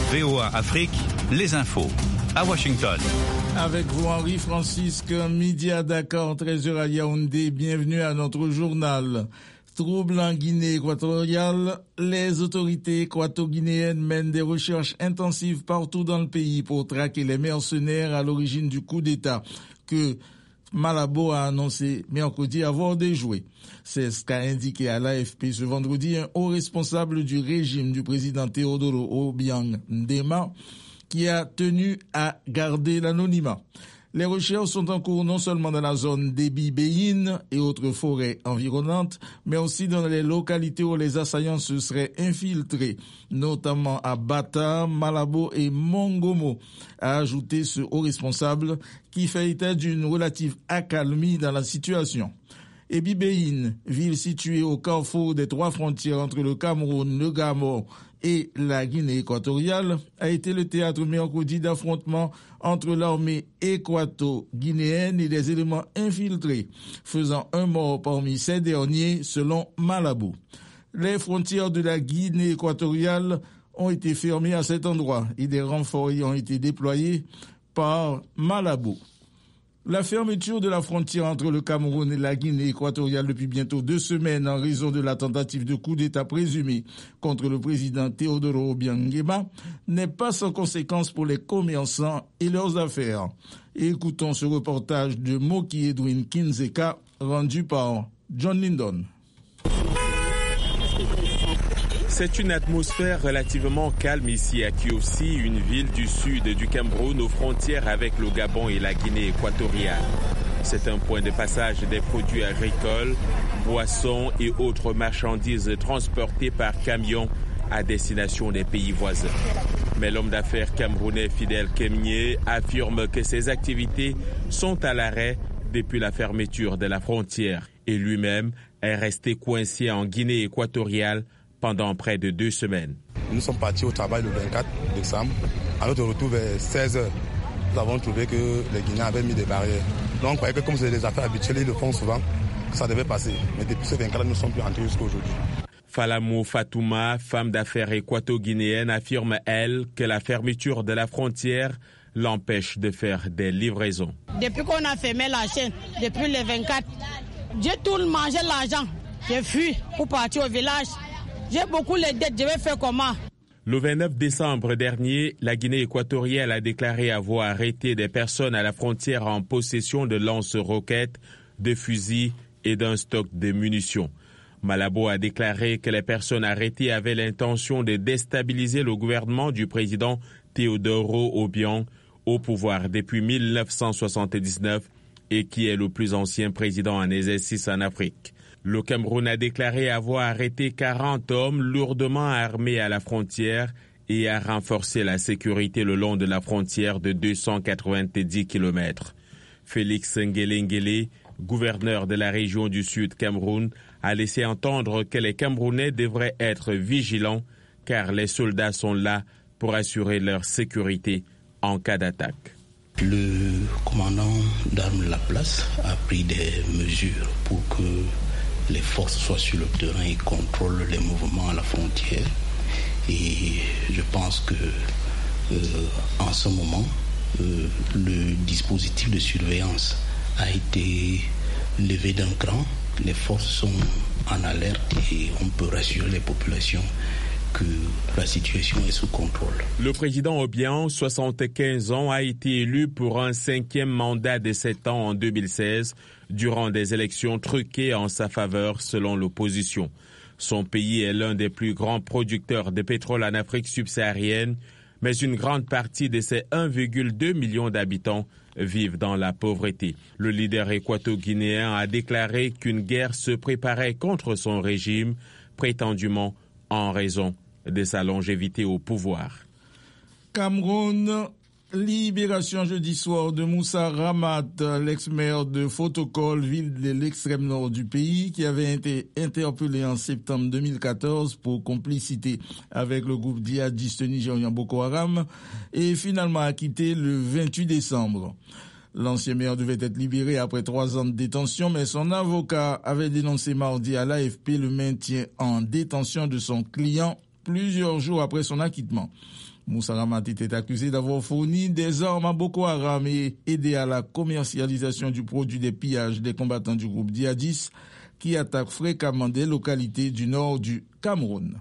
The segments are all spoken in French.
VOA Afrique, les infos. À Washington. Avec vous, Henri-Francisque, midi à Dakar, 13h à Yaoundé. Bienvenue à notre journal. Troubles en Guinée équatoriale, les autorités équato-guinéennes mènent des recherches intensives partout dans le pays pour traquer les mercenaires à l'origine du coup d'État que Malabo a annoncé mercredi avoir déjoué. C'est ce qu'a indiqué à l'AFP ce vendredi un haut responsable du régime du président Teodoro Obiang Nguema qui a tenu à garder l'anonymat. Les recherches sont en cours non seulement dans la zone d'Ebi-Beyin et autres forêts environnantes, mais aussi dans les localités où les assaillants se seraient infiltrés, notamment à Bata, Malabo et Mongomo, a ajouté ce haut responsable qui fait état d'une relative accalmie dans la situation. Ebi-Beyin, ville située au carrefour des trois frontières entre le Cameroun, le Gabon et la Guinée équatoriale, a été le théâtre mercredi d'affrontements entre l'armée équato-guinéenne et des éléments infiltrés, faisant un mort parmi ces derniers selon Malabo. Les frontières de la Guinée équatoriale ont été fermées à cet endroit et des renforts y ont été déployés par Malabo. La fermeture de la frontière entre le Cameroun et la Guinée équatoriale depuis bientôt 2 semaines en raison de la tentative de coup d'État présumé contre le président Teodoro Obiang Nguema n'est pas sans conséquence pour les commerçants et leurs affaires. Écoutons ce reportage de Moki Edwin Kinzeka rendu par John Lindon. C'est une atmosphère relativement calme ici à Kiossi, une ville du sud du Cameroun aux frontières avec le Gabon et la Guinée équatoriale. C'est un point de passage des produits agricoles, boissons et autres marchandises transportées par camion à destination des pays voisins. Mais l'homme d'affaires camerounais Fidel Kemnier affirme que ses activités sont à l'arrêt depuis la fermeture de la frontière et lui-même est resté coincé en Guinée équatoriale pendant près de 2 semaines. Nous sommes partis au travail le 24 décembre. À notre retour vers 16h, nous avons trouvé que les Guinéens avaient mis des barrières. Donc on croyait que comme c'est des affaires habituelles, ils le font souvent, que ça devait passer. Mais depuis ce 24, nous ne sommes plus rentrés jusqu'à aujourd'hui. Falamou Fatouma, femme d'affaires équato-guinéenne, affirme, elle, que la fermeture de la frontière l'empêche de faire des livraisons. Depuis qu'on a fermé la chaîne, depuis le 24, j'ai tout mangé l'argent. J'ai fui pour partir au village. J'ai beaucoup les dettes, je vais faire comment? Le 29 décembre dernier, la Guinée équatoriale a déclaré avoir arrêté des personnes à la frontière en possession de lance-roquettes, de fusils et d'un stock de munitions. Malabo a déclaré que les personnes arrêtées avaient l'intention de déstabiliser le gouvernement du président Teodoro Obiang, au pouvoir depuis 1979 et qui est le plus ancien président en exercice en Afrique. Le Cameroun a déclaré avoir arrêté 40 hommes lourdement armés à la frontière et a renforcé la sécurité le long de la frontière de 290 km. Félix Nguele, gouverneur de la région du Sud Cameroun, a laissé entendre que les Camerounais devraient être vigilants car les soldats sont là pour assurer leur sécurité en cas d'attaque. Le commandant d'armes de la place a pris des mesures pour que les forces soient sur le terrain et contrôlent les mouvements à la frontière. Et je pense que en ce moment, le dispositif de surveillance a été levé d'un cran. Les forces sont en alerte et on peut rassurer les populations que la situation est sous contrôle. Le président Obiang, 75 ans, a été élu pour un 5e mandat de 7 ans en 2016 durant des élections truquées en sa faveur selon l'opposition. Son pays est l'un des plus grands producteurs de pétrole en Afrique subsaharienne, mais une grande partie de ses 1,2 million d'habitants vivent dans la pauvreté. Le leader équato-guinéen a déclaré qu'une guerre se préparait contre son régime, prétendument en raison de sa longévité au pouvoir. Cameroun, libération jeudi soir de Moussa Ramat, l'ex-maire de Fotokol, ville de l'extrême nord du pays, qui avait été interpellé en septembre 2014 pour complicité avec le groupe djihadiste nigérian Boko Haram et finalement acquitté le 28 décembre. L'ancien maire devait être libéré après 3 ans de détention, mais son avocat avait dénoncé mardi à l'AFP le maintien en détention de son client plusieurs jours après son acquittement. Moussa Ramati est accusé d'avoir fourni des armes à Boko Haram et aidé à la commercialisation du produit des pillages des combattants du groupe djihadiste qui attaquent fréquemment des localités du nord du Cameroun.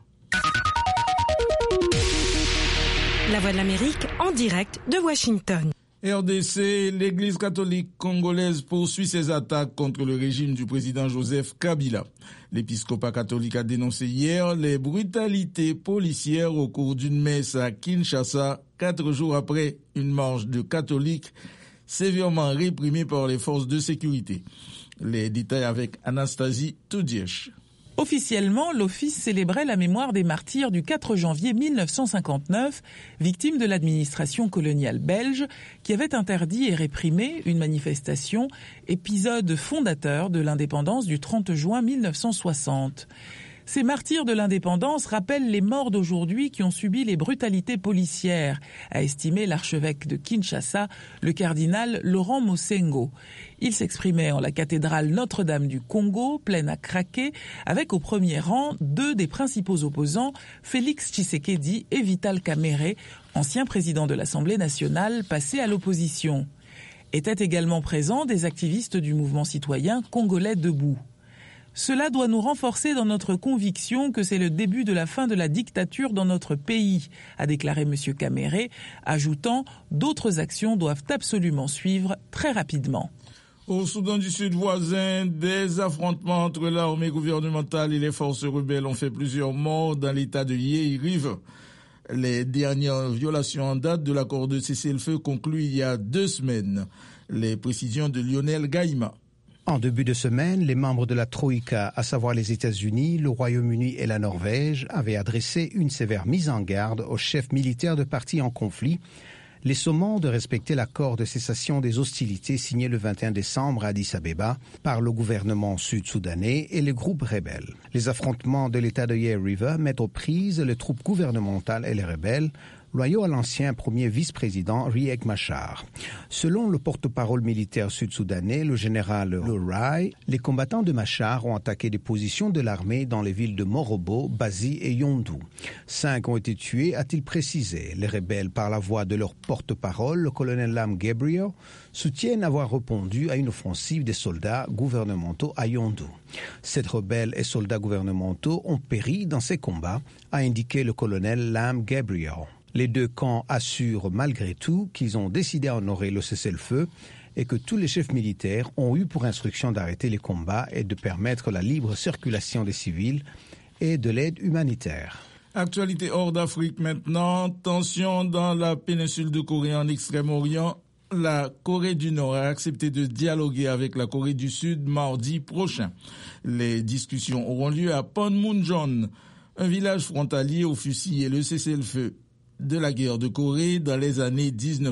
La Voix de l'Amérique en direct de Washington. RDC, l'Église catholique congolaise poursuit ses attaques contre le régime du président Joseph Kabila. L'épiscopat catholique a dénoncé hier les brutalités policières au cours d'une messe à Kinshasa, 4 jours après une marche de catholiques sévèrement réprimée par les forces de sécurité. Les détails avec Anastasie Toudièche. Officiellement, l'office célébrait la mémoire des martyrs du 4 janvier 1959, victimes de l'administration coloniale belge, qui avait interdit et réprimé une manifestation, épisode fondateur de l'indépendance du 30 juin 1960. Ces martyrs de l'indépendance rappellent les morts d'aujourd'hui qui ont subi les brutalités policières, a estimé l'archevêque de Kinshasa, le cardinal Laurent Mosengo. Il s'exprimait en la cathédrale Notre-Dame du Congo, pleine à craquer, avec au premier rang 2 des principaux opposants, Félix Tshisekedi et Vital Kamerhe, ancien président de l'Assemblée nationale passé à l'opposition. Étaient également présents des activistes du mouvement citoyen congolais debout. Cela doit nous renforcer dans notre conviction que c'est le début de la fin de la dictature dans notre pays, a déclaré M. Kamerhe, ajoutant « D'autres actions doivent absolument suivre très rapidement ». Au Soudan du Sud voisin, des affrontements entre l'armée gouvernementale et les forces rebelles ont fait plusieurs morts dans l'état de Yei-Rive. Les dernières violations en date de l'accord de cessez-le-feu conclu il y a 2 semaines. Les précisions de Lionel Gaïma. En début de semaine, les membres de la Troïka, à savoir les États-Unis, le Royaume-Uni et la Norvège, avaient adressé une sévère mise en garde aux chefs militaires de partis en conflit, les sommant de respecter l'accord de cessation des hostilités signé le 21 décembre à Addis Abeba par le gouvernement sud-soudanais et les groupes rebelles. Les affrontements de l'état de Yei River mettent aux prises les troupes gouvernementales et les rebelles, loyaux à l'ancien premier vice-président Riek Machar. Selon le porte-parole militaire sud-soudanais, le général Lurai, les combattants de Machar ont attaqué des positions de l'armée dans les villes de Morobo, Bazi et Yondou. 5 ont été tués, a-t-il précisé. Les rebelles, par la voix de leur porte-parole, le colonel Lam Gabriel, soutiennent avoir répondu à une offensive des soldats gouvernementaux à Yondou. 7 rebelles et soldats gouvernementaux ont péri dans ces combats, a indiqué le colonel Lam Gabriel. Les 2 camps assurent malgré tout qu'ils ont décidé à honorer le cessez-le-feu et que tous les chefs militaires ont eu pour instruction d'arrêter les combats et de permettre la libre circulation des civils et de l'aide humanitaire. Actualité hors d'Afrique maintenant. Tension dans la péninsule de Corée en Extrême-Orient. La Corée du Nord a accepté de dialoguer avec la Corée du Sud mardi prochain. Les discussions auront lieu à Panmunjom, un village frontalier où fut signé le cessez-le-feu de la guerre de Corée dans les années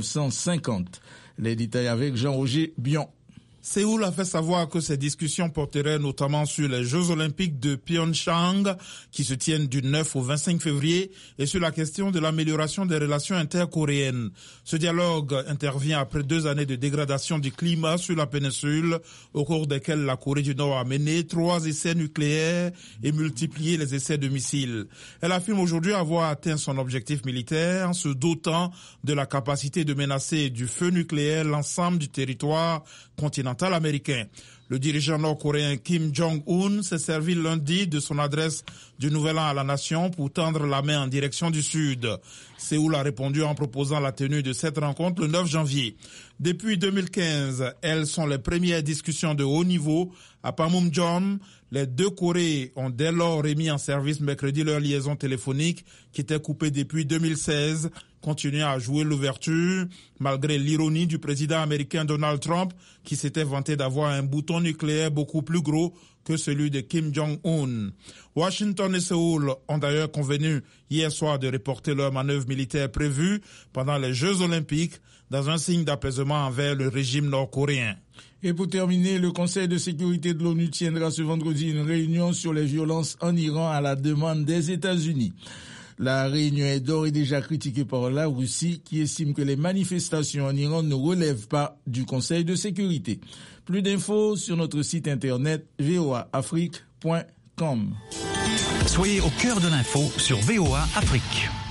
1950. Les détails avec Jean-Roger Bion. Séoul a fait savoir que ces discussions porteraient notamment sur les Jeux Olympiques de Pyeongchang qui se tiennent du 9 au 25 février et sur la question de l'amélioration des relations intercoréennes. Ce dialogue intervient après 2 années de dégradation du climat sur la péninsule au cours desquelles la Corée du Nord a mené 3 essais nucléaires et multiplié les essais de missiles. Elle affirme aujourd'hui avoir atteint son objectif militaire en se dotant de la capacité de menacer du feu nucléaire l'ensemble du territoire continental américain. Le dirigeant nord-coréen Kim Jong-un s'est servi lundi de son adresse du Nouvel An à la nation pour tendre la main en direction du Sud. Séoul a répondu en proposant la tenue de cette rencontre le 9 janvier. Depuis 2015, elles sont les premières discussions de haut niveau à Panmunjom. Les 2 Corées ont dès lors remis en service mercredi leur liaison téléphonique qui était coupée depuis 2016, continuant à jouer l'ouverture malgré l'ironie du président américain Donald Trump qui s'était vanté d'avoir un bouton nucléaire beaucoup plus gros que celui de Kim Jong-un. Washington et Séoul ont d'ailleurs convenu hier soir de reporter leurs manœuvres militaires prévues pendant les Jeux Olympiques dans un signe d'apaisement envers le régime nord-coréen. Et pour terminer, le Conseil de sécurité de l'ONU tiendra ce vendredi une réunion sur les violences en Iran à la demande des États-Unis. La réunion est d'ores et déjà critiquée par la Russie qui estime que les manifestations en Iran ne relèvent pas du Conseil de sécurité. Plus d'infos sur notre site internet voaafrique.com. Soyez au cœur de l'info sur VOA Afrique.